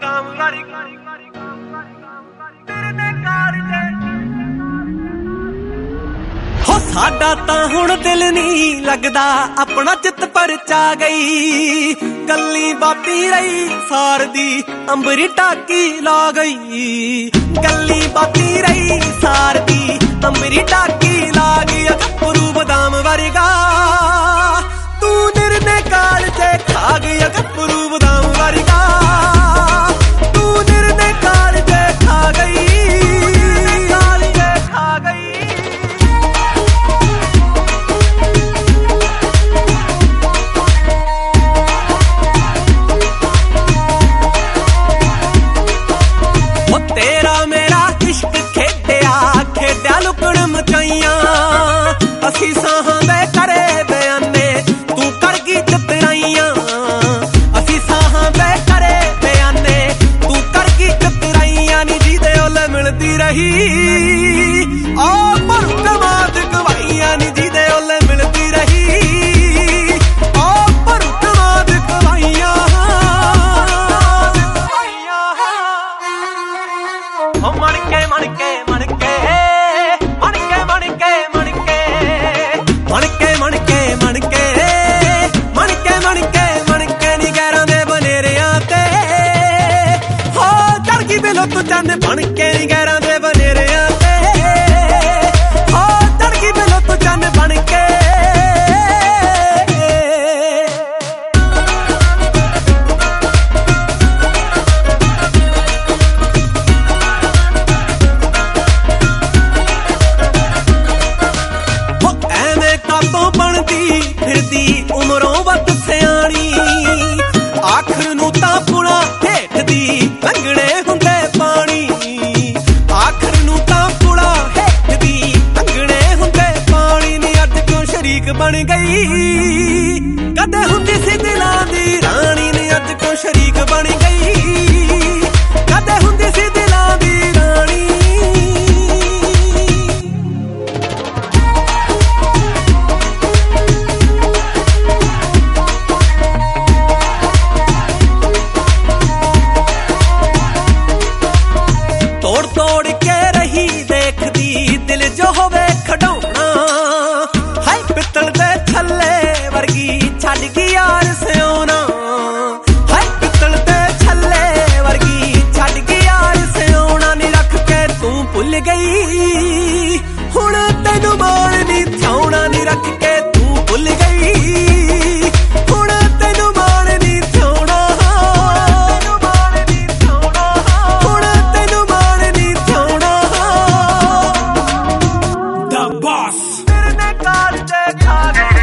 हो साडा तां हुण दिल नहीं लगदा अपना चित परचा गई गल्ली बाती रही सार दी अंबरी टाकी ला गई गल्ली बाती रही सार दी अंबरी टाकी ला गई गप्परू बदाम वर्गा तू निर्ने काल चे खा गई गप्परू बदाम वर्गा तू निर्ने काल चे खा गई तेरा मेरा इश्क खेड्या लुकड़ मचाइया असी साहां दे करे बयाने तू कर गई चतराइया असी साहां दे करे बयाने तू कर गई चतराइया नी जी दे ओले मिलती रही ओ पर कमाद गवाइया नी जी दे ओले मिलती रही ओ पर कमाद गवाइया तू चंद बन के गैरां दे बनेरियां ते हो चढ़गी बिलो तू चंद बन के एवें कातों बनदी फिरदी उमरों वत सियाणी आखिर नूं तां पुला हेठ दी लंघणे हुंदे बन गई कदे हुंदी सी दिलां दी रानी ने अज को शरीक बन गई कदे हुंदी सी दिलां दी रानी तोड़ तोड़ के रही देखदी दिल जो होवे खडौना पित्तल दे छल्ले वर्गी छड़ गई यार सियोना हाय पित्तल दे छल्ले वर्गी छड़ गई यार सियोना नी रख के तू भुल गई हुण तेनू माण नी थियाउणा नी रख के तू भुल गई हुण तेनू माण नी थियाउणा हुण तेनू माण नी थियाउणा The Boss तेरे काल चे खा गई